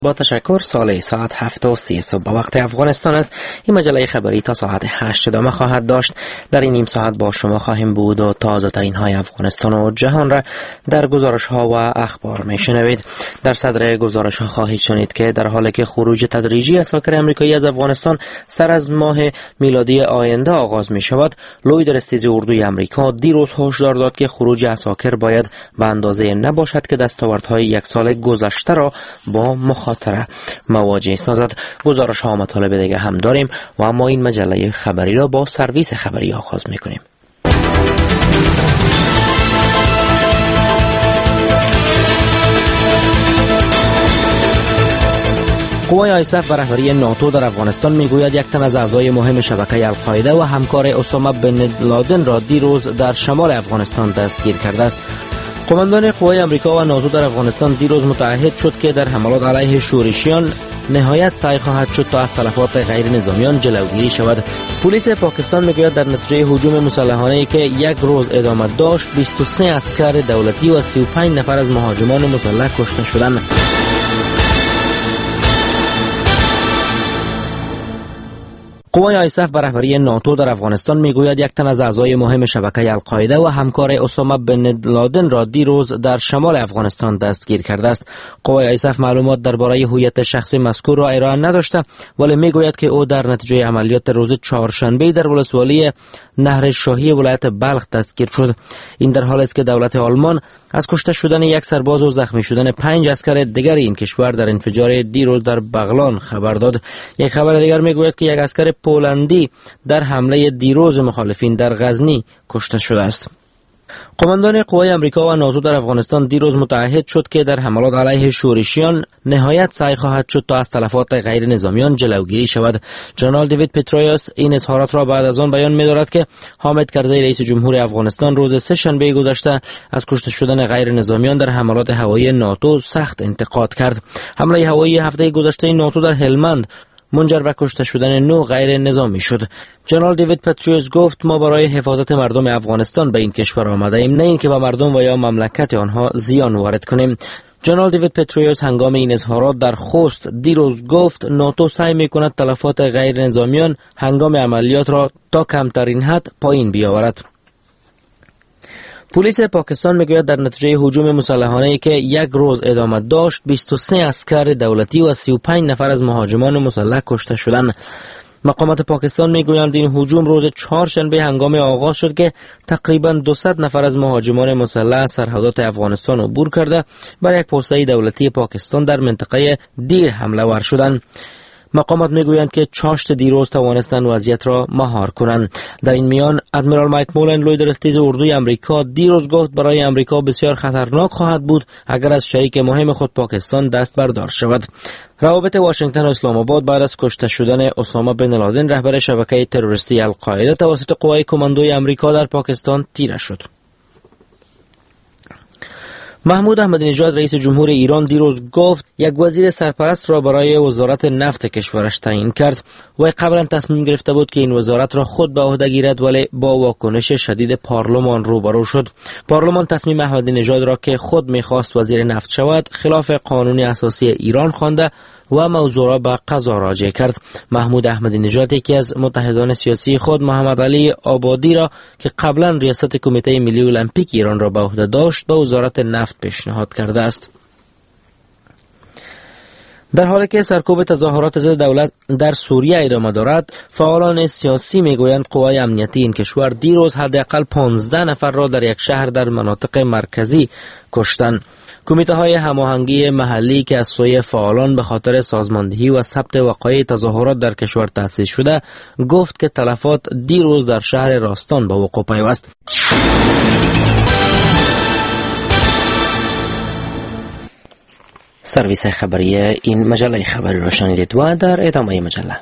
با تشکر. ساعت 7:30 صبح به وقت افغانستان است. این مجله خبری تا ساعت 8 ادامه خواهد داشت. در این نیم ساعت با شما خواهیم بود و تازه ترین های افغانستان و جهان را در گزارش ها و اخبار می شنوید. در صدر گزارش ها خواهید شنید که در حالی که خروج تدریجی عساکر امریکایی از افغانستان سر از ماه میلادی آینده آغاز می شود، لوید رستیز اردوی امریکا دیروز هشدار داد که خروج عساکر باید به اندازه نباشد که دستاوردهای یک سال گذشته را با مخاطره مواجه سازد. گزارش ها مطالب دیگه هم داریم و اما این مجله خبری را با سرویس خبری آغاز میکنیم. قوای آیسف و رهبری ناتو در افغانستان میگوید یک تن از اعضای مهم شبکه القاعده و همکار اسامه بن لادن را دیروز در شمال افغانستان دستگیر کرده است. قماندان قوای امریکا و ناتو در افغانستان دیروز متعهد شد که در حملات علیه شورشیان نهایت سعی خواهد شد تا از تلفات غیر نظامیان جلوگیری شود. پلیس پاکستان میگوید در نتیجه هجوم مسلحانه‌ای که یک روز ادامه داشت 23 عسکر دولتی و 35 نفر از مهاجمان مسلح کشته شدند. قوای آیسف و رهبری ناتو در افغانستان میگوید یک تن از اعضای مهم شبکه القاعده و همکار اسامه بن لادن را دیروز در شمال افغانستان دستگیر کرده است. قوای آیسف معلومات درباره هویت شخص مذکور را ارائه نداشته، ولی میگوید که او در نتیجه عملیات روز چهارشنبه در ولسوالی نهر شاهی ولایت بلخ دستگیر شد. این در حالی است که دولت آلمان از کشته شدن یک سرباز و زخمی شدن 5 عسکر دیگر این کشور در انفجار دیروز در بغلان خبر داد. یک خبر دیگر میگوید که یک عسکر پولندی در حمله دیروز مخالفین در غزنی کشته شده است. قماندان قوای امریکا و ناتو در افغانستان دیروز متعهد شد که در حملات علیه شورشیان نهایت سعی خواهد شد تا از تلفات غیر نظامیان جلوگیری شود. جنرال دیوید پترویوس این اظهارات را بعد از آن بیان می‌دارد که حامد کرزی رئیس جمهور افغانستان روز سه‌شنبه گذشته از کشته شدن غیر نظامیان در حملات هوایی ناتو سخت انتقاد کرد. حمله هوایی هفته گذشته ناتو در هلمند منجر به کشته شدن 9 غیر نظامی شد. جنرال دیوید پترویوس گفت ما برای حفاظت مردم افغانستان به این کشور آمده ایم، نه اینکه به مردم و یا مملکت آنها زیان وارد کنیم. جنرال دیوید پترویوس هنگام این اظهارات در خوست دیروز گفت ناتو سعی می‌کند تلفات غیر نظامیان هنگام عملیات را تا کمترین حد پایین بیاورد. پلیس پاکستان میگوید در نتیجه هجوم مسلحانه‌ای که یک روز ادامه داشت 23 عسکر دولتی و 35 نفر از مهاجمان مسلح کشته شدند. مقامات پاکستان میگویند این هجوم روز چهارشنبه هنگام آغاز شد که تقریباً 200 نفر از مهاجمان مسلح سرحدات افغانستان عبور کرده بر یک پوسته دولتی پاکستان در منطقه دیر حمله ور شدند. مقامات میگویند که چاشت دیروز توانستند وضعیت را مهار کنند. در این میان ادمیرال مایک مولن لوید رستیز اردوی امریکا دیروز گفت برای امریکا بسیار خطرناک خواهد بود اگر از شریک مهم خود پاکستان دست بردار شود. روابط واشنگتن و اسلام آباد بعد از کشته شدن اسامه بن لادن رهبر شبکه تروریستی القاعده توسط قوای کماندوی امریکا در پاکستان تیره شد. محمود احمدی نژاد رئیس جمهور ایران دیروز گفت یک وزیر سرپرست را برای وزارت نفت کشورش تعیین کرد. و قبلا تصمیم گرفته بود که این وزارت را خود به عهده گیرد، ولی با واکنش شدید پارلمان روبرو شد. پارلمان تصمیم احمدی نژاد را که خود می‌خواست وزیر نفت شود خلاف قانون اساسی ایران خوانده و موضوع را به قضا راجع کرد. محمود احمدی نژاد یکی از متحدان سیاسی خود محمد علی آبادی را که قبلا ریاست کمیته ملی المپیک ایران را به عهده داشت به وزارت نفت پیشنهاد کرده است. در حالی که سرکوب تظاهرات ضد دولت در سوریه ادامه دارد، فعالان سیاسی میگویند قوای امنیتی این کشور دیروز حداقل 15 نفر را در یک شهر در مناطق مرکزی کشتند. کمیته های هماهنگی محلی که از سوی فعالان به خاطر سازماندهی و ثبت وقایع تظاهرات در کشور تأسیس شده گفت که تلفات دیروز در شهر راستان به وقوع پیوست. سرویس خبری این مجله خبری را شنیدید و در ادامه مجله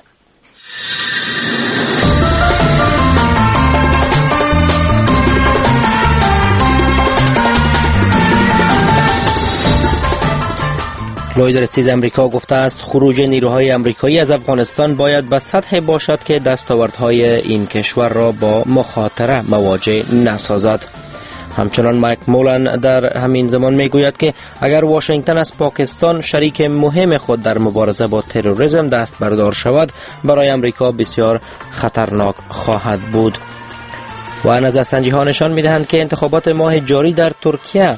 لوید رستیز امریکا گفته است خروج نیروهای امریکایی از افغانستان باید به سطح باشد که دستاوردهای این کشور را با مخاطره مواجه نسازد. همچنان مایک مولن در همین زمان میگوید که اگر واشنگتن از پاکستان شریک مهم خود در مبارزه با تروریسم دست بردار شود، برای امریکا بسیار خطرناک خواهد بود. و نظرسنجی ها نشان می‌دهند که انتخابات ماه جاری در ترکیه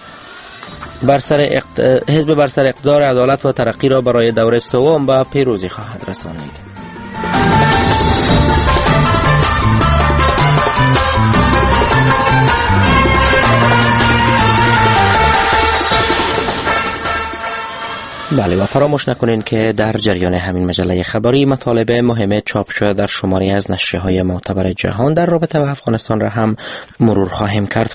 حزب بر سر اقتدار عدالت و ترقی را برای دوره سوم به پیروزی خواهد رسانید. بله و فراموش نکنین که در جریان همین مجله خبری مطالب مهم چاپ شده در شماری از نشریه‌های معتبر جهان در رابطه با افغانستان را هم مرور خواهیم کرد.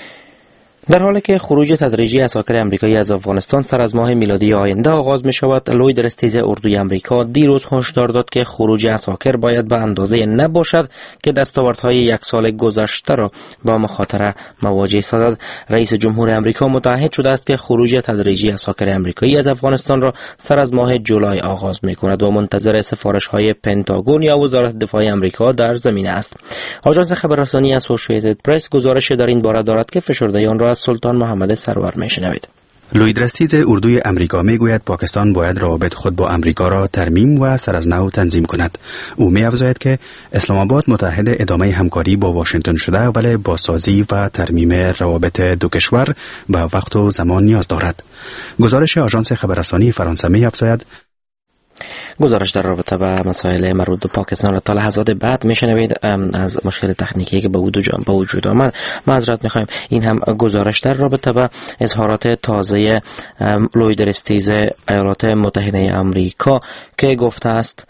در حالی که خروج تدریجی عساکر امریکایی از افغانستان سر از ماه میلادی آینده آغاز می شود، لوید رستیز اردوی امریکا دیروز هشدار داد که خروج عساکر باید به اندازه نباشد که دستاوردهای یک سال گذشته را با مخاطره مواجه سازد. رئیس جمهور امریکا متعهد شده است که خروج تدریجی عساکر امریکایی از افغانستان را سر از ماه جولای آغاز می کند و منتظر سفارش‌های پنتاگون یا وزارت دفاع امریکا در زمینه است. آژانس خبررسانی اسوسییتد پرس گزارش در این باره دارد که فشرده آن را سلطان محمد سرور میشنوید. لوید رستیز اردوی امریکا میگوید پاکستان باید روابط خود با امریکا را ترمیم و سر از نو تنظیم کند. او می‌افزاید که اسلام آباد متحد ادامه همکاری با واشنگتن شده ولی با سازی و ترمیم روابط دو کشور به وقت و زمان نیاز دارد. گزارش آژانس خبررسانی فرانسه می‌افزاید گزارش در رابطه با مسائل مربوط به پاکستان را تا لحظات بعد میشنوید. از مشکل تکنیکی که به وجود آمد معذرت میخوایم. این هم گزارش در رابطه با اظهارات تازه لوید رستیز ایالات متحده آمریکا که گفته است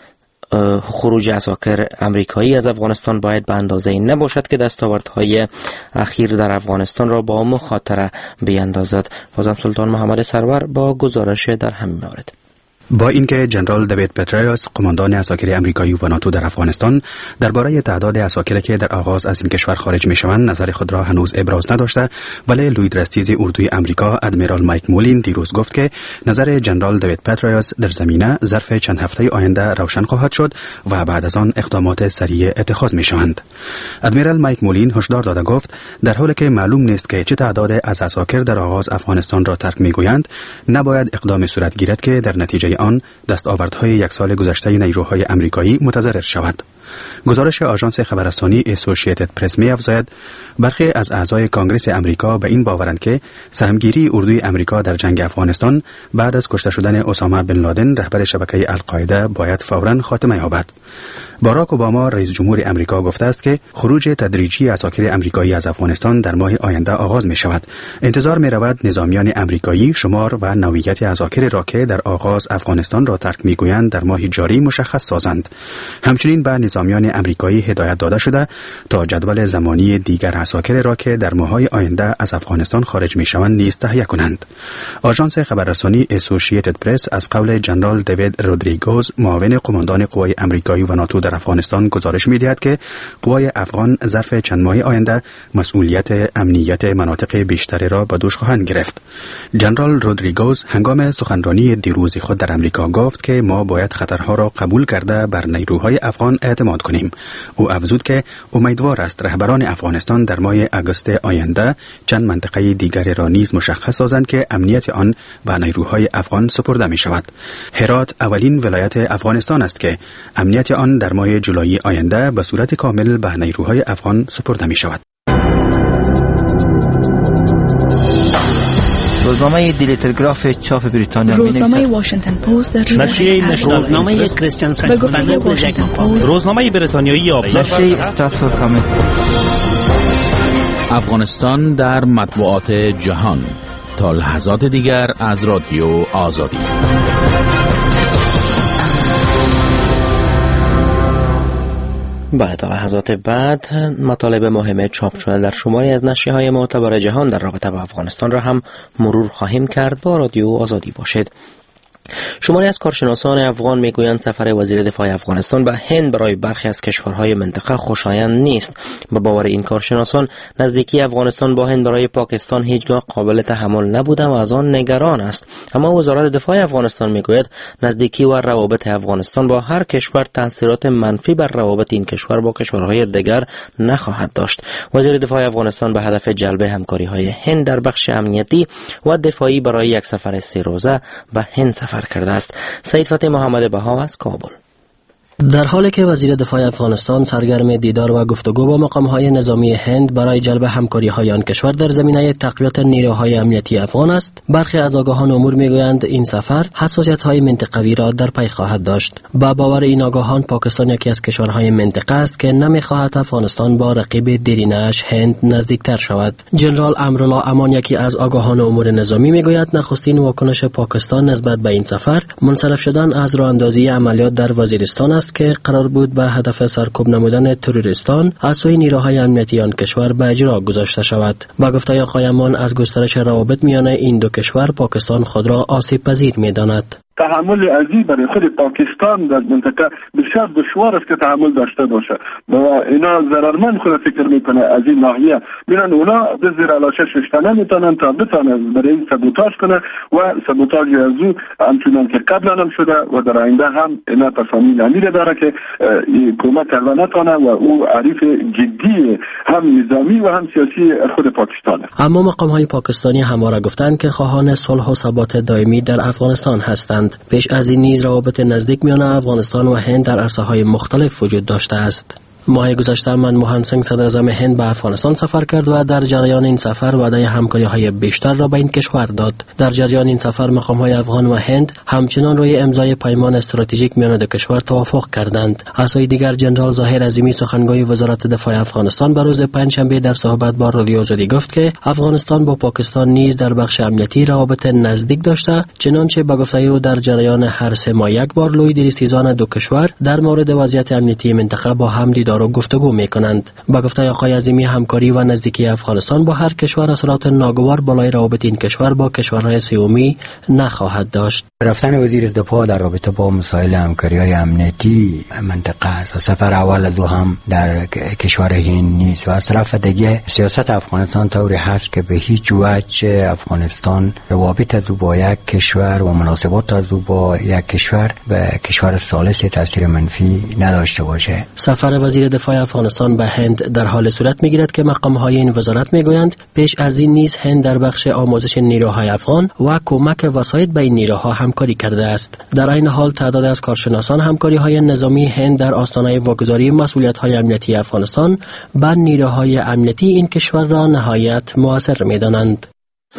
خروج عساکر امریکایی از افغانستان باید به اندازه این نباشد که دستاوردهای اخیر در افغانستان را با مخاطره بیاندازد. بازم سلطان محمد سرور با گزارش در همین مورد. با اینکه جنرال دیوید پتریوس قماندان عساکر امریکایی و ناتو در افغانستان درباره تعداد عساکری که در آغاز از این کشور خارج میشوند نظر خود را هنوز ابراز نداشته، ولی لوید رستیز اردوی امریکا ادمیرال مایک مولین دیروز گفت که نظر جنرال دیوید پتریوس در زمینه ظرف چند هفته آینده روشن خواهد شد و بعد از آن اقدامات سریع اتخاذ میشوند. ادمیرال مایک مولین هشدار داده گفت در حالی که معلوم نیست که چه تعداد از عساکر در آغاز افغانستان را ترک میگویند، نباید اقدام صورت گیرد که در نتیجه آن دستاوردهای یک سال گذشته نیروهای امریکایی متضرر شود. گزارش آژانس خبررسانی اسوسییتد پرس می‌افزاید برخی از اعضای کانگرس امریکا به این باورند که سهمگیری اردوی امریکا در جنگ افغانستان بعد از کشته شدن اسامه بن لادن رهبر شبکه القاعده باید فوراً خاتمه یابد. باراک اوباما رئیس جمهور امریکا گفته است که خروج تدریجی عساکر امریکایی از افغانستان در ماه آینده آغاز می شود. انتظار می رود نظامیان امریکایی شمار و نوعیت عساکر را که در آغاز افغانستان را ترک می گویند در ماه جاری مشخص سازند. همچنین به نظامیان امریکایی هدایت داده شده تا جدول زمانی دیگر عساکر را که در ماه‌های آینده از افغانستان خارج می شوند نیز تهیه کنند. آژانس خبررسانی اسوسییتد پرس از قول جنرال دیوید رودریگوز معاون قماندان قوای امریکایی و ناتو در افغانستان گزارش می‌دهد که قوای افغان ظرف چند ماه آینده مسئولیت امنیت مناطق بیشتری را به دوش خواهند گرفت. جنرال رودریگوز هنگام سخنرانی دیروز خود در امریکا گفت که ما باید خطرها را قبول کرده بر نیروهای افغان اعتماد کنیم. او افزود که امیدوار است رهبران افغانستان در ماه آگوست آینده چند منطقه دیگری را نیز مشخص سازند که امنیت آن به نیروهای افغان سپرده می شود. هرات اولین ولایت افغانستان است که امنیت آن در ماه جولای آینده به صورت کامل به نیروهای افغان سپرده می شود. روزنامه دیلی تلگراف چاپ بریتانیا روزنامه واشنگتن پست روزنامه کریستیان سنت روزنامه بریتانیایی آبزار نشریه استراتفورد کامنت. افغانستان در مطبوعات جهان تا لحظات دیگر از رادیو آزادی. بله تا لحظات بعد مطالب مهم چاپ شده در شماری از نشریه‌های معتبر جهان در رابطه با افغانستان را هم مرور خواهیم کرد. با رادیو آزادی باشید. شماری از کارشناسان افغان میگویند سفر وزیر دفاع افغانستان به هند برای برخی از کشورهای منطقه خوشایند نیست. به باور این کارشناسان نزدیکی افغانستان با هند برای پاکستان هیچگاه قابل تحمل نبوده و از آن نگران است. اما وزارت دفاع افغانستان میگوید نزدیکی و روابط افغانستان با هر کشور تاثیرات منفی بر روابط این کشور با کشورهای دیگر نخواهد داشت. وزیر دفاع افغانستان به هدف جلب همکاری‌های هند در بخش امنیتی و دفاعی برای یک سفر 3 روزه به هند سفر کرده است. سید فتح محمد بها از کابل. در حالی که وزیر دفاع افغانستان سرگرم دیدار و گفتگو با مقام‌های نظامی هند برای جلب همکاری‌های آن کشور در زمینه تقویت نیروهای امنیتی افغان است، برخی از آگاهان امور می‌گویند این سفر حساسیت‌های منطقوی را در پی خواهد داشت. با باور این آگاهان پاکستان یکی از کشورهای منطقه است که نمی‌خواهد افغانستان با رقیب دیرینه‌اش هند نزدیکتر شود. جنرال امرالله امان یکی از آگاهان امور نظامی می‌گوید نخستین واکنش پاکستان نسبت به این سفر منصرف شدن از راه‌اندازی عملیات در وزیرستان است که قرار بود به هدف سرکوب نمودن تروریستان از سوی نیروهای امنیتی آن کشور به اجرا گذاشته شود. با گفته آقای امان از گسترش روابط میان این دو کشور پاکستان خود را آسیب پذیر می‌داند. تحمل عزیز برای خود پاکستان در منطقه بسیار دشوار است که تحمل داشته باشه و اینا ضررمند خود فکر میکنه از این ناحیه. میرن اونا به زیر علاشش رشته نمیتونن تا بتونن برای این سبوتاژ کنه و سبوتاژ از او همچنان که قبلا هم شده و در آینده هم اینا تصامیم عمیقی داره که کمک کرده نتونه و او عریف جدی هم نظامی و هم سیاسی خود پاکستان است. اما مقام‌های پاکستانی همواره گفتند که خواهان صلح و ثبات دائمی در افغانستان هستند. پیش از این نیز روابط نزدیک میان افغانستان و هند در عرصه‌های مختلف وجود داشته است. ماه گذشته منموهن سینگ صدر اعظم هند به افغانستان سفر کرد و در جریان این سفر وعده همکاری‌های بیشتر را به این کشور داد. در جریان این سفر مقام‌های افغان و هند همچنان روی امضای پیمان استراتژیک میان دو کشور توافق کردند. از سوی دیگر جنرال ظاهر عظیمی سخنگوی وزارت دفاع افغانستان به روز پنجشنبه در صحبت با رادیو آزادی گفت که افغانستان با پاکستان نیز در بخش امنیتی روابط نزدیک داشته، چنانچه به گفته او در جریان هر 3 ماه یک بار لوی دریستیزان دو کشور در مورد وضعیت امنیتی منطقه با هم دیدار و گفتگو میکنند. با گفته آقای عظیمی همکاری و نزدیکی افغانستان با هر کشور اثرات ناگوار بالای روابط این کشور با کشورهای سومی نخواهد داشت. رفتن وزیر دفاع در رابطه با مسائل همکاری‌های امنیتی منطقه است و سفر اول دو هم در کشور هند نیست و از طرف دیگه سیاست افغانستان طوری هست که به هیچ وجه افغانستان روابط از او با یک کشور و مناسبات از او با یک کشور به کشور ثالث تاثیر منفی نداشته باشه. سفر وزیر دفاع افغانستان به هند در حال صورت میگیرد که مقام‌های این وزارت میگویند پیش از این نیز هند در بخش آموزش نیروهای افغان و کمک وسایل به این نیروها همکاری کرده است. در این حال تعداد از کارشناسان همکاری‌های نظامی هند در آستانه واگذاری مسئولیت‌های امنیتی افغانستان بر نیروهای امنیتی این کشور را نهایت مؤثر می‌دانند.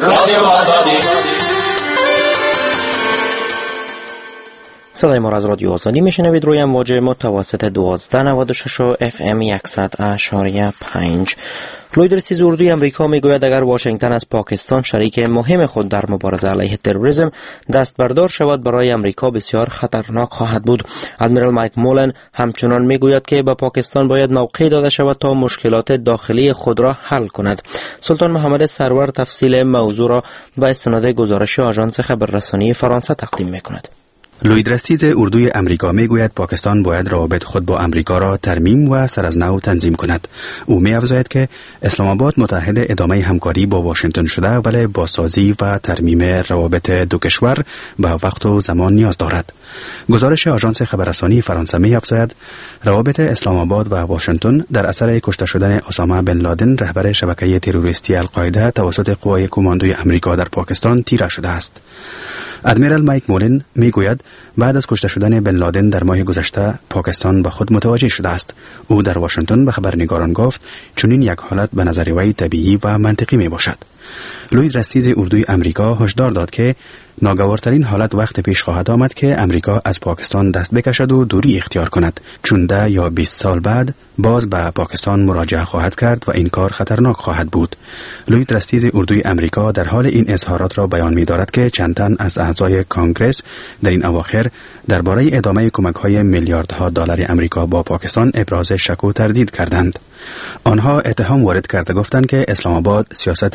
صدای ما را از رادیو آزادی میشنوید روی امواج متوسط 1296 FM 100.5. لوید رستیز اردوی امریکا میگوید اگر واشنگتن از پاکستان شریک مهم خود در مبارزه علیه تروریسم دست بردار شود برای امریکا بسیار خطرناک خواهد بود. ادمیرال مایک مولن همچنان میگوید که به پاکستان باید موقع داده شود تا مشکلات داخلی خود را حل کند. سلطان محمد سرور تفصیل موضوع را به استناد گزارش آژانس خبررسانی فرانسه تقدیم میکند. لوید رستیز اردوی امریکا میگوید پاکستان باید روابط خود با امریکا را ترمیم و سر از نو تنظیم کند. او می‌افزاید که اسلام آباد متحد ادامه همکاری با واشنگتن شده ولی بازسازی و ترمیم روابط دو کشور به وقت و زمان نیاز دارد. گزارش آژانس خبررسانی فرانسه می‌افزاید روابط اسلام آباد و واشنگتن در اثر کشته شدن اسامه بن لادن رهبر شبکه تروریستی القاعده توسط قوای کماندوی امریکا در پاکستان تیره شده است. ادمیرال مایک مولن میگوید بعد از کشته شدن بن لادن در ماه گذشته پاکستان به خود متوجه شده است. او در واشنگتن به خبرنگاران گفت چنین یک حالت به نظر وی طبیعی و منطقی می باشد. لوید رستیز اردوی امریکا هشدار داد که ناگوارترین حالت وقت پیش خواهد آمد که امریکا از پاکستان دست بکشد و دوری اختیار کند، چون 10 یا 20 سال بعد باز به پاکستان مراجعه خواهد کرد و این کار خطرناک خواهد بود. لوید رستیز اردوی امریکا در حال این اظهارات را بیان می‌دارد که چند تن از اعضای کانگرس در این اواخر درباره ادامه کمک‌های میلیاردها دلار امریکا با پاکستان ابراز شک و تردید کردند. آنها اتهام وارد کرده گفتند که اسلام آباد سیاست دور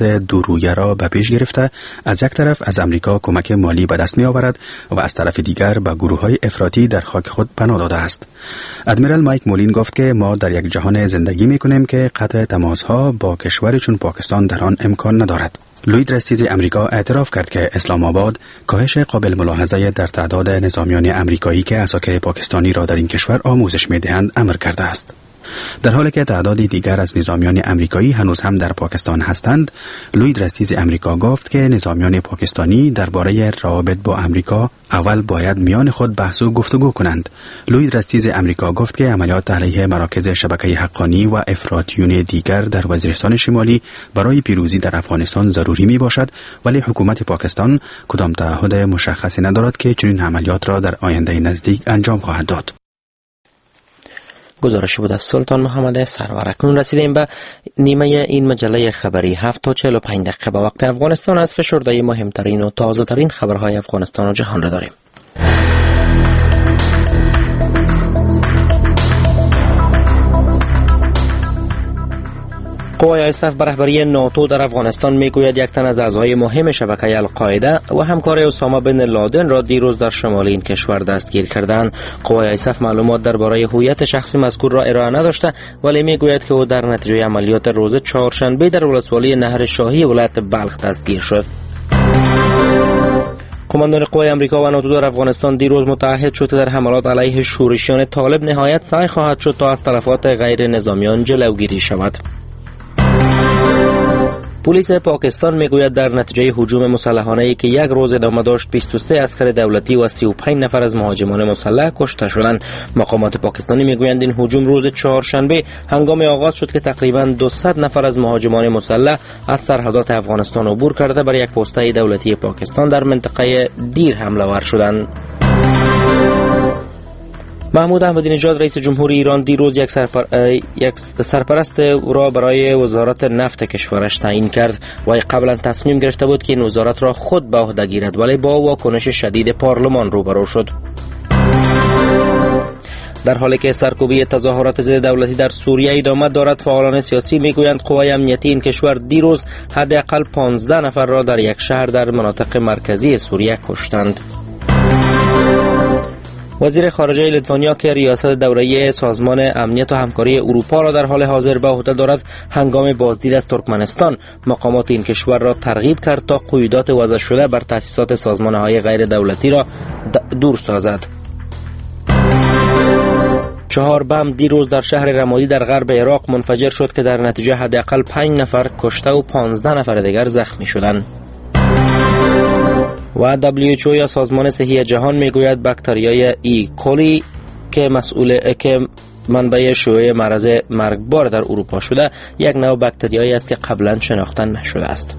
دو رویه را به پیش گرفته از یک طرف از امریکا کمک مالی به دست می آورد و از طرف دیگر به گروه‌های افراطی در خاک خود پناه داده است. ادمیرال مایک مولین گفت که ما در یک جهان زندگی می کنیم که قطع تماس‌ها با کشوری چون پاکستان در آن امکان ندارد. لوید رستیز امریکا اعتراف کرد که اسلام آباد کاهش قابل ملاحظه در تعداد نظامیان امریکایی که عساکر پاکستانی را در این کشور آموزش می‌دهند امر کرده است. در حالی که تعدادی دیگر از نظامیان امریکایی هنوز هم در پاکستان هستند، لوید رستیز امریکا گفت که نظامیان پاکستانی درباره روابط با امریکا اول باید میان خود بحث و گفتگو کنند. لوید رستیز امریکا گفت که عملیات علیه مراکز شبکه حقانی و افراطیون دیگر در وزیرستان شمالی برای پیروزی در افغانستان ضروری می باشد، ولی حکومت پاکستان کدام تعهد مشخصی ندارد که چنین عملیات را در آینده نزدیک انجام خواهد داد. گزارش بود از سلطان محمد سرور. اکنون رسیدیم به نیمه این مجله خبری 7:45 به وقت افغانستان. از فشرده مهمترین و تازه ترین خبرهای افغانستان و جهان را داریم. قوای آیسف به رهبری ناتو در افغانستان میگوید یک تن از اعضای مهم شبکه القاعده و همکار اسامه بن لادن را دیروز در شمال این کشور دستگیر کردند. قوای آیسف معلومات درباره هویت شخص مذکور را ارائه نداشته، ولی میگوید که او در نتیجه عملیات روز چهارشنبه در ولسوالی نهر شاهی ولایت بلخ دستگیر شد. کماندان قوای امریکا و ناتو در افغانستان دیروز متعهد شد در حملات علیه شورشیان طالب نهایت سعی خواهد شد تا از تلفات غیر نظامیان جلوگیری شود. پلیس پاکستان میگوید در نتیجه هجوم مسلحانه‌ای که یک روز ادامه داشت 23 عسکر دولتی و 35 نفر از مهاجمان مسلح کشته شدند. مقامات پاکستانی میگویند این هجوم روز چهارشنبه هنگام آغاز شد که تقریباً 200 نفر از مهاجمان مسلح از سرحدات افغانستان عبور کرده بر یک پسته دولتی پاکستان در منطقه دیر حمله ور شدند. محمود احمدی نژاد رئیس جمهور ایران دیروز یک سرپرست را برای وزارت نفت کشورش تعیین کرد. وی قبلا تصمیم گرفته بود که این وزارت را خود به عهده گیرد، ولی با واکنش شدید پارلمان روبرو شد. در حالی که سرکوبی تظاهرات ضد دولتی در سوریه ادامه دارد، فعالان سیاسی میگویند قوای امنیتی این کشور دیروز حداقل 15 نفر را در یک شهر در مناطق مرکزی سوریه کشتند. وزیر خارجه لیتوانیا که ریاست دوره سازمان امنیت و همکاری اروپا را در حال حاضر به عهده دارد، هنگام بازدید از ترکمنستان مقامات این کشور را ترغیب کرد تا قیودات وضع شده بر تأسیسات سازمان‌های غیر دولتی را دور سازد. 4 بم دیروز در شهر رمادی در غرب عراق منفجر شد که در نتیجه حداقل 5 نفر کشته و 15 نفر دیگر زخمی شدند. و WHO یا سازمان صحی جهان میگوید باکتریای ای کولی که منبع شیوع مرض مرگبار در اروپا شده یک نوع باکتریایی است که قبلا شناخته نشده است.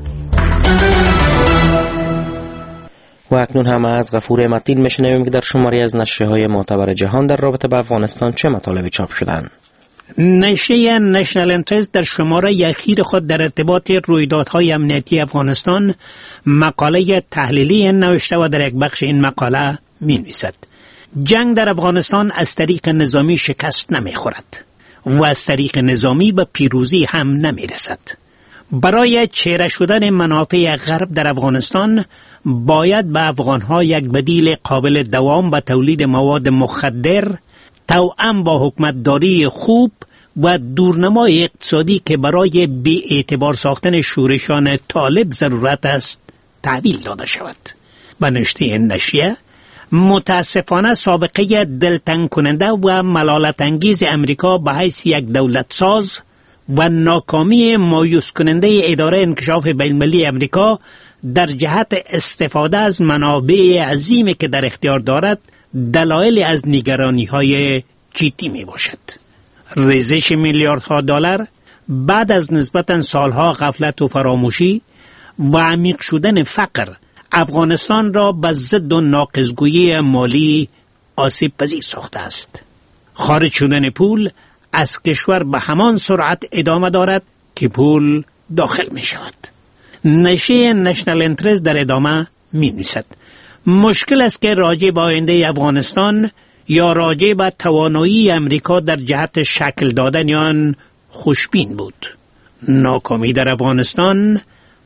و اکنون هم از غفور متین میشنویم که در شماری از نشریه‌های معتبر جهان در رابطه با افغانستان چه مطالبی چاپ شدند. نشریه نشنال انترست در شماره اخیر خود در ارتباط رویدادهای امنیتی افغانستان مقاله تحلیلی نوشته و در یک بخش این مقاله می‌نویسد: جنگ در افغانستان از طریق نظامی شکست نمی‌خورد و از طریق نظامی به پیروزی هم نمی‌رسد. برای چیره شدن منافع غرب در افغانستان باید به افغان‌ها یک بدیل قابل دوام به تولید مواد مخدر توأم با حکومتداری خوب و دورنمای اقتصادی که برای بی اعتبار ساختن شورشان طالب ضرورت است تحویل داده شود. به نشریه این نشریه متاسفانه سابقه دلتنگ کننده و ملالت انگیز امریکا به حیث یک دولت ساز و ناکامی مایوس کننده اداره انکشاف بین‌المللی امریکا در جهت استفاده از منابع عظیمی که در اختیار دارد دلایل از نگرانی‌های جدی می باشد. ریزش میلیاردها دلار بعد از نسبتاً سالها غفلت و فراموشی و عمیق شدن فقر افغانستان را به ضد و ناقصگویی مالی آسیب پذیر ساخته است. خارج شدن پول از کشور به همان سرعت ادامه دارد که پول داخل می شود. نشریه نشنال انترست در ادامه می نویسد: مشکل است که راجع به آینده افغانستان یا راجع به توانایی امریکا در جهت شکل دادن آن خوشبین بود. ناکامی در افغانستان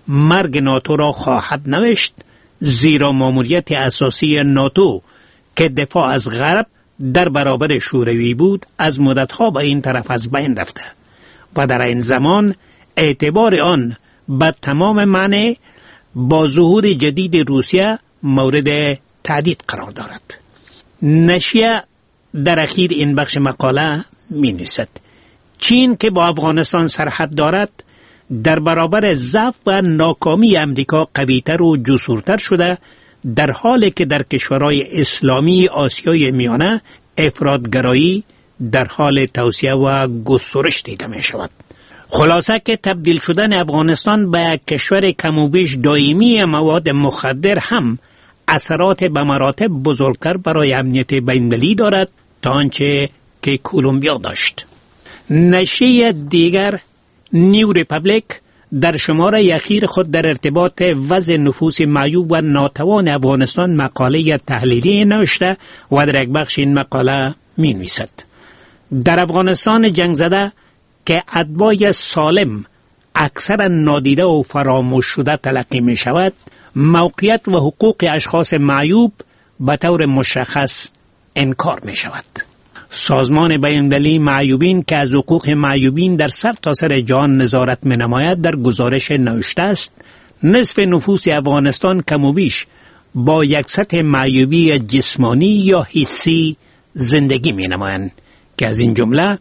مرگ ناتو را خواهد نوشت، زیرا ماموریت اساسی ناتو که دفاع از غرب در برابر شوروی بود از مدتها به این طرف از بین رفته و در این زمان اعتبار آن به تمام معنی با ظهور جدید روسیه مورد تهدید قرار دارد. نشریه در اخیر این بخش مقاله می نویسد چین که با افغانستان سرحد دارد در برابر ضعف و ناکامی امریکا قوی‌تر و جسورتر شده، در حالی که در کشورهای اسلامی آسیای میانه افراطگرایی در حال توسعه و گسترش دیده می شود. خلاصه که تبدیل شدن افغانستان به یک کشور کموبیش دائمی مواد مخدر هم اثرات به مراتب بزرگتر برای امنیت بین‌المللی دارد تا آنچه که کولومبیا داشت. نشریه دیگر نیو ریپابلیک در شماره اخیر خود در ارتباط وضع نفوس معیوب و ناتوان افغانستان مقاله تحلیلی نوشته و در یک بخش این مقاله می نویسد در افغانستان جنگ زده که اتباع سالم اکثر نادیده و فراموش شده تلقی می شود، موقعیت و حقوق اشخاص معیوب به طور مشخص انکار می شود. سازمان بین‌المللی معیوبین که از حقوق معیوبین در سرتاسر جهان نظارت می نماید در گزارش نوشته است نصف نفوس افغانستان کم و بیش با یک سطح معیوبی جسمانی یا حسی زندگی می نمایند که از این جمله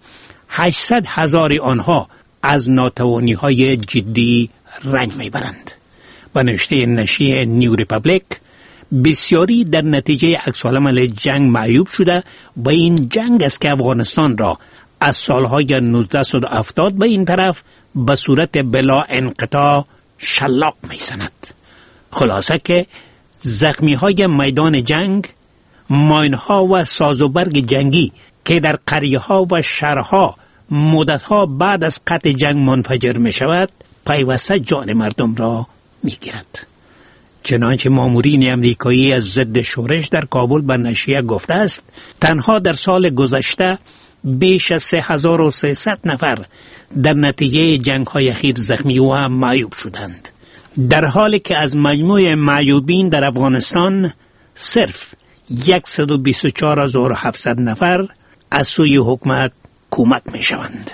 800,000 آنها از ناتوانی های جدی رنج می برند. به نوشته نشریه نیو ریپابلیک بسیاری در نتیجه عکس‌العمل جنگ معیوب شده و این جنگ است که افغانستان را از سالهای 1970 به این طرف به صورت بلا انقطاع شلاق می‌زند. خلاصه که زخمی‌های میدان جنگ، ماین‌ها و سازوبرگ جنگی که در قریه‌ها و شهرها مدت‌ها بعد از قطع جنگ منفجر می‌شود، پیوسته جان مردم را می‌گیرد. چنانچه مامورین امریکایی از ضد شورش در کابل به نشریه گفته است تنها در سال گذشته بیش از 3300 نفر در نتیجه جنگ‌های اخیر زخمی و معیوب شدند، در حالی که از مجموع معیوبین در افغانستان صرف 124,700 نفر از سوی حکومت کمک می‌شوند.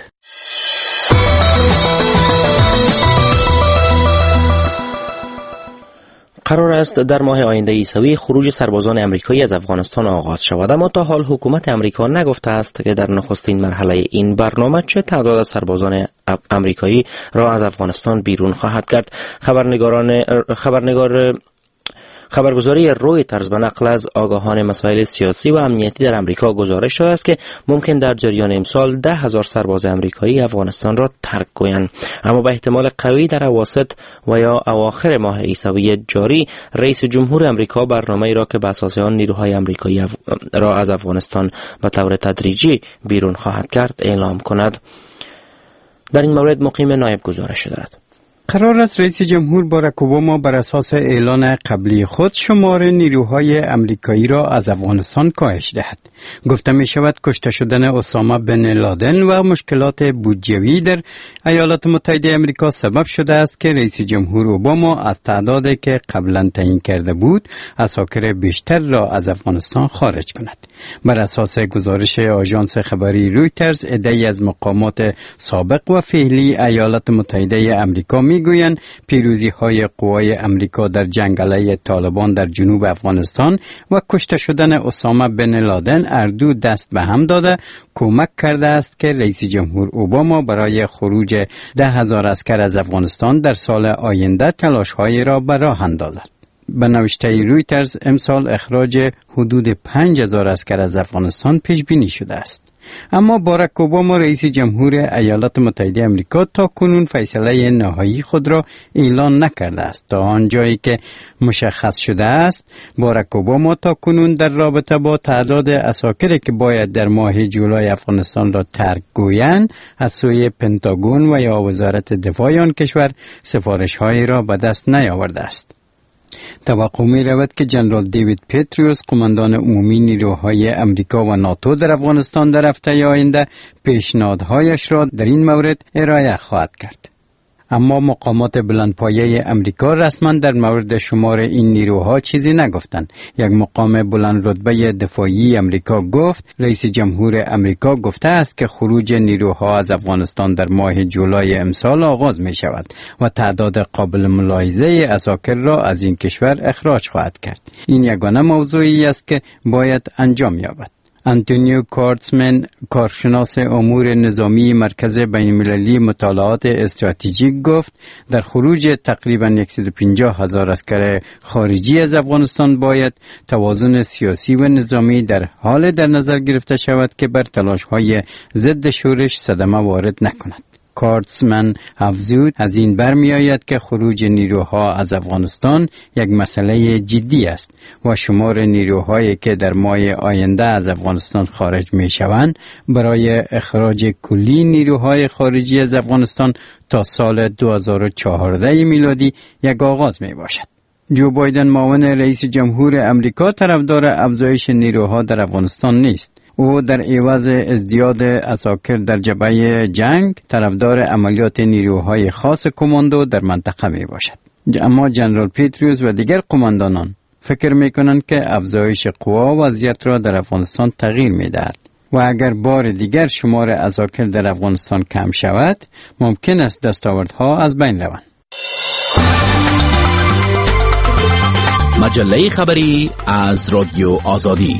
قرار است در ماه آینده عیسوی خروج سربازان امریکایی از افغانستان آغاز شود، اما تا حال حکومت امریکا نگفته است که در نخستین مرحله این برنامه چه تعداد از سربازان امریکایی را از افغانستان بیرون خواهد کرد. خبرگزاری رویترز به نقل از آگاهان مسائل سیاسی و امنیتی در امریکا گزارش داده است که ممکن در جریان امسال 10,000 سرباز امریکایی افغانستان را ترک کنند، اما به احتمال قوی در اواسط و یا اواخر ماه عیسوی جاری رئیس جمهور امریکا برنامه‌ای را که به اساس آن نیروهای امریکایی را از افغانستان به طور تدریجی بیرون خواهد کرد اعلام کند. در این مورد مقیم نایب گزارش دارد. قرار است رئیس جمهور باراک اوباما بر اساس اعلان قبلی خود شمار نیروهای امریکایی را از افغانستان کاهش دهد. گفته می شود کشته شدن اسامه بن لادن و مشکلات بودجه‌ای در ایالات متحده آمریکا سبب شده است که رئیس جمهور اوباما از تعدادی که قبلا تعیین کرده بود اساکر بیشتر را از افغانستان خارج کند. بر اساس گزارش آژانس خبری رویترز، عده‌ای از مقامات سابق و فعلی ایالات متحده آمریکا میگویند پیروزی‌های قوای امریکا در جنگ علیه طالبان در جنوب افغانستان و کشته شدن اسامه بن لادن اردو دست به هم داده کمک کرده است که رئیس جمهور اوباما برای خروج 10,000 عسکر از افغانستان در سال آینده تلاش‌هایی را به راه اندازد. به نوشته رویترز امسال اخراج حدود 5,000 عسکر از افغانستان پیش بینی شده است. اما باراک اوباما رئیس جمهور ایالات متحده آمریکا تا کنون فیصله نهایی خود را اعلان نکرده است. تا آنجایی که مشخص شده است، باراک اوباما تا کنون در رابطه با تعداد عساکری که باید در ماه جولای افغانستان را ترک گویند از سوی پنتاگون و یا وزارت دفاع آن کشور سفارش‌هایی را به دست نیاورده است. توقع می رود که جنرال دیوید پتریوس، قماندان عمومی نیروهای امریکا و ناتو در افغانستان، در هفته آینده پیشنهادهایش را در این مورد ارائه خواهد کرد. اما مقامات بلندپایه امریکا رسما در مورد شمار این نیروها چیزی نگفتند. یک مقام بلند رتبه دفاعی امریکا گفت رئیس جمهور امریکا گفته است که خروج نیروها از افغانستان در ماه جولای امسال آغاز می شود و تعداد قابل ملاحظه عساکر را از این کشور اخراج خواهد کرد. این یگانه موضوعی است که باید انجام یابد. انتونیو کارتسمن، کارشناس امور نظامی مرکز بین‌المللی مطالعات استراتژیک گفت در خروج تقریباً 150,000 عسکر خارجی از افغانستان باید توازن سیاسی و نظامی در حال در نظر گرفته شود که بر تلاش‌های ضد شورش صدمه وارد نکند. کارتسمن افزود از این برمی آید که خروج نیروها از افغانستان یک مسئله جدی است و شمار نیروهایی که در ماه آینده از افغانستان خارج می شوند برای اخراج کلی نیروهای خارجی از افغانستان تا سال 2014 میلادی یک آغاز می باشد. جو بایدن معاون رئیس جمهور امریکا طرفدار افزایش نیروها در افغانستان نیست. او در عوض ازدیاد عساکر در جبهه جنگ طرفدار عملیات نیروهای خاص کماندو در منطقه می باشد. اما جنرال پیتریوس و دیگر قماندانان فکر می کنند که افزایش قوا وضعیت را در افغانستان تغییر می دهد و اگر بار دیگر شمار عساکر در افغانستان کم شود ممکن است دستاوردها از بین روند. مجله خبری از رادیو آزادی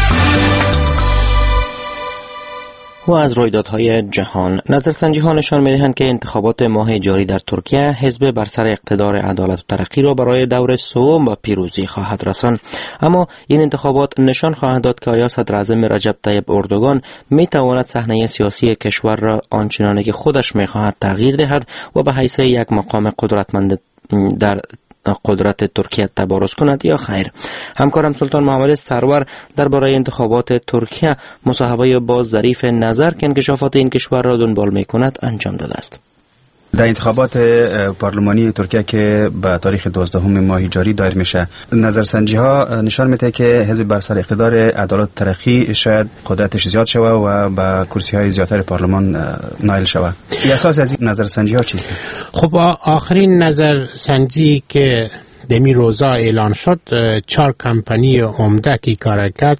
و از رویدادهای جهان. نظرسنجی‌ها نشان می‌دهند که انتخابات ماه جاری در ترکیه حزب بر سر اقتدار عدالت و ترقی را برای دور سوم به پیروزی خواهد رساند. اما این انتخابات نشان خواهد داد که آیا صدر اعظم رجب طیب اردوغان می‌تواند صحنه سیاسی کشور را آنچنانی که خودش می‌خواهد تغییر دهد و به حیث یک مقام قدرتمند در قدرت ترکیه تبارز کند یا خیر. همکارم سلطان محمد سرور درباره انتخابات ترکیه مصاحبه با ظریف نظر که انکشافات این کشور را دنبال می کند انجام داده است. در انتخابات پارلمانی ترکیه که به تاریخ 12 ماه جاری دایر میشه، نظرسنجی ها نشان میده که حزب بر سر اقتدار عدالت و ترقی شاید قدرتش زیاد شوه و به کرسی های زیادتر پارلمان نایل شوه. اساس از این نظرسنجی ها چیست؟ خب آخرین نظرسنجی که دمی روزا اعلان شد 4 کمپانی عمده که کار کرد،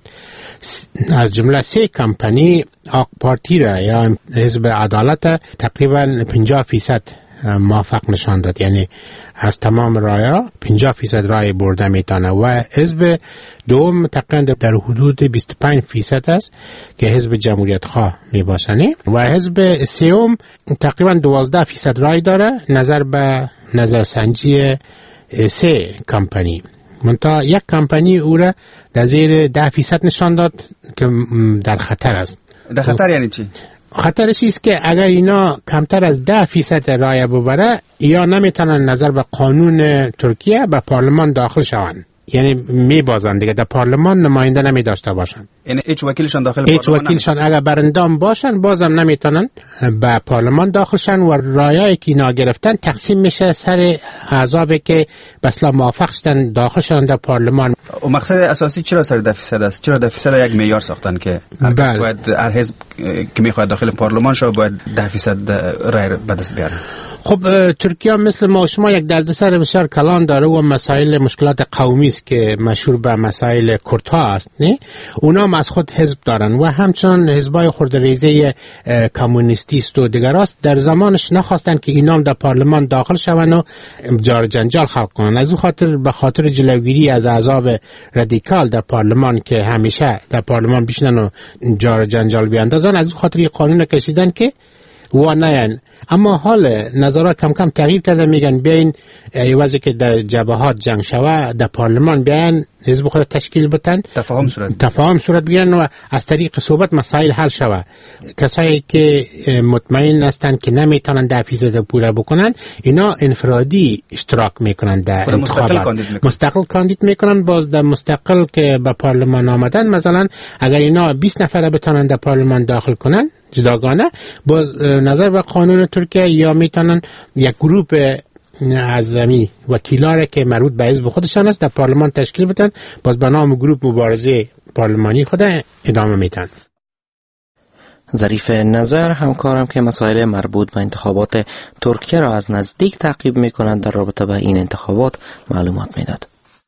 از جمله 3 کمپانی آق پارتی را یا حزب عدالت تقریبا 50% موافق نشان داد، یعنی از تمام رای‌ها 50% رای برده میتونه و حزب دوم تقریبا در حدود 25% است که حزب جمهوریت خواه میباشند و حزب سوم تقریبا 12% رای داره نظر به نظرسنجی 3 کمپانی. منتها یک کمپانی او را در زیر 10% نشان داد که در خطر است. در خطر یعنی چی؟ خطرش است که اگر اینا کمتر از 10% رای ببره یا نمیتونن نظر به قانون ترکیه به پارلمان داخل شوند، یعنی میبازن دیگه، در پارلمان نماینده نمی داشته باشن، یعنی هیچ وکیلشان داخل هیچ وکیلشان اگر برندام باشن بازم نمیتونن به پارلمان داخل شن و رایایی که اینا گرفتن تقسیم میشه سر احزابی که بسلا موافق شدن داخل شدن در پارلمان. و مقصد اساسی چرا سر 10% است؟ چرا 10% یک معیار ساختن که هر کس باید هر حزب که میخواد داخل پارلمان شو باید 10% رای به دست بیاره؟ خب ترکیه مثل ما شما یک دردسر بسیار کلان داره و مسائل مشکلات قومی است که مشهور به مسائل کردها است، نه؟ اونا هم از خود حزب دارن و همچنان حزبای خردریزه کمونیستی است و دیگر است. در زمانش نخواستن که اینا هم در پارلمان داخل شون و جار جنجال خلق کنن. از اون خاطر به خاطر جلوگیری از احزاب رادیکال در پارلمان که همیشه در پارلمان بشینن و جار جنجال بیاندازن، از اون خاطر این قانون کشیدن که و نه. اما حال نظرات کم کم تغییر کرده، میگن بیاین ایوازی که در جبهات جنگ شوه در پارلمان بیاین حزب خود تشکیل بتن، تفاهم صورت بگیرن و از طریق صحبت مسائل حل شوه. کسایی که مطمئن هستند که نمیتونن 10% پوره بکنن اینا انفرادی اشتراک میکنن در انتخابات، مستقل کاندید میکنن. باز در مستقل که به پارلمان آمدن مثلا اگر اینا 20 نفر بتونن در پارلمان داخل کنن جداگانه باز نظر به قانون ترکیه یا میتونن یک گروه از وکیلاره که مربوط به حزب خودشان است در پارلمان تشکیل بدن، باز به نام گروه مبارزه پارلمانی خود ادامه میدن. ظریف نظر همکارم که مسائل مربوط به انتخابات ترکیه را از نزدیک تعقیب می‌کند در رابطه با این انتخابات معلومات می‌داد.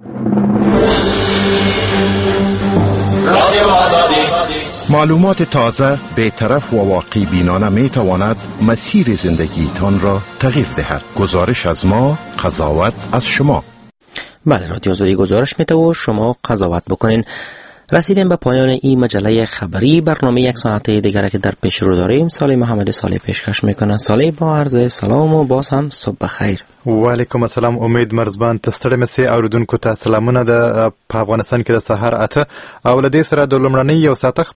معلومات تازه، بی‌طرف و واقعی بینانه می تواند مسیر زندگیتان را تغییر دهد. گزارش از ما، قضاوت از شما. بله، رادیو آزادی گزارش میده و شما قضاوت بکنین. رسیدیم به پایان این مجله خبری. برنامه یک ساعته دیگر که در پیش رو داریم صالح محمد صالح پیشکش میکنه. صالح با عرض سلام و باز هم صبح بخیر. و علیکم السلام. امید مرزبان تستړی مسی اوردونکو ته سلامونه. د افغانستان کې د سحر اته او لدې سره د لمړنۍ یو ساعت